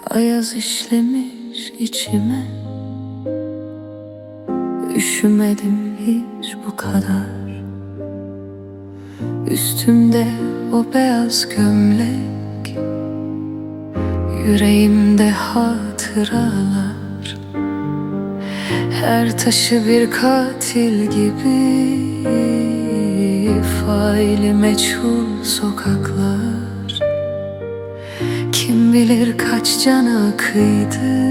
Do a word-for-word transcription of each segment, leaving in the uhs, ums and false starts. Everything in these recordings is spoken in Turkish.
Ayaz işlemiş içime, üşümedim hiç bu kadar. Üstümde o beyaz gömlek, yüreğimde hatıralar. Her taşı bir katil gibi, faili meçhul sokaklar. Kim bilir kaç cana kıydı,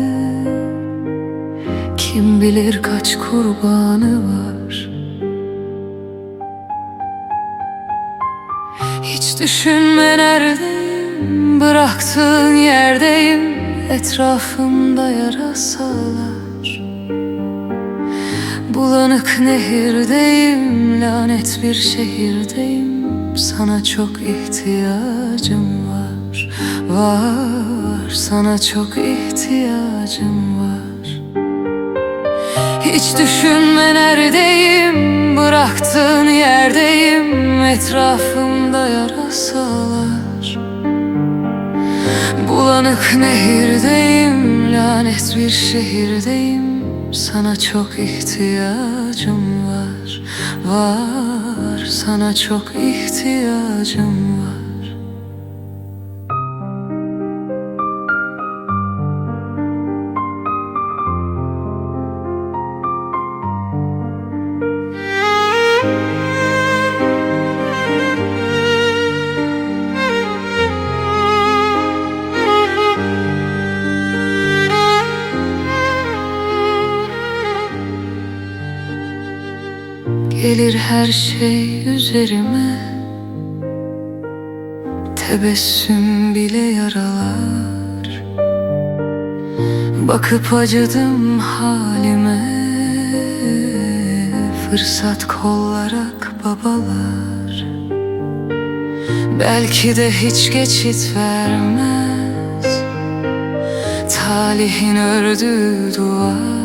kim bilir kaç kurbanı var. Hiç düşünme neredeyim, bıraktığın yerdeyim. Etrafımda yarasalar, bulanık nehirdeyim. Lanet bir şehirdeyim, sana çok ihtiyacım var. Var, sana çok ihtiyacım var. Hiç düşünme neredeyim, bıraktığın yerdeyim. Etrafımda yarasalar, bulanık nehirdeyim. Lanet bir şehirdeyim, sana çok ihtiyacım var. Var, sana çok ihtiyacım var. Gelir her şey üzerime, tebessüm bile yaralar. Bakıp acıdım halime, fırsat kollarak babalar. Belki de hiç geçit vermez talihin ördüğü duvar.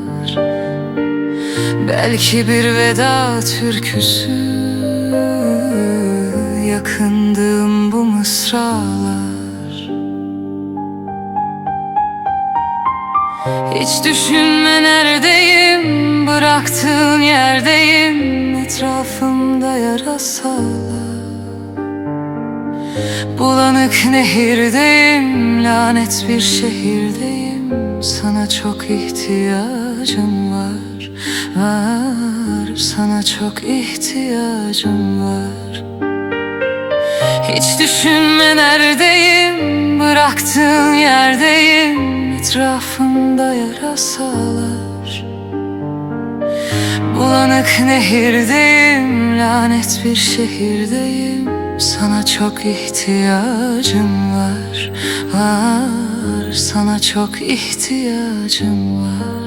Belki bir veda türküsü, yakındığım bu mısralar. Hiç düşünme neredeyim, bıraktığın yerdeyim. Etrafımda yarasalar, bulanık nehirdeyim. Lanet bir şehirdeyim, sana çok ihtiyacım var. Var, sana çok ihtiyacım var. Hiç düşünme neredeyim, bıraktığın yerdeyim. Etrafımda yarasalar, bulanık nehirdeyim. Lanet bir şehirdeyim, sana çok ihtiyacım var. Var, sana çok ihtiyacım var.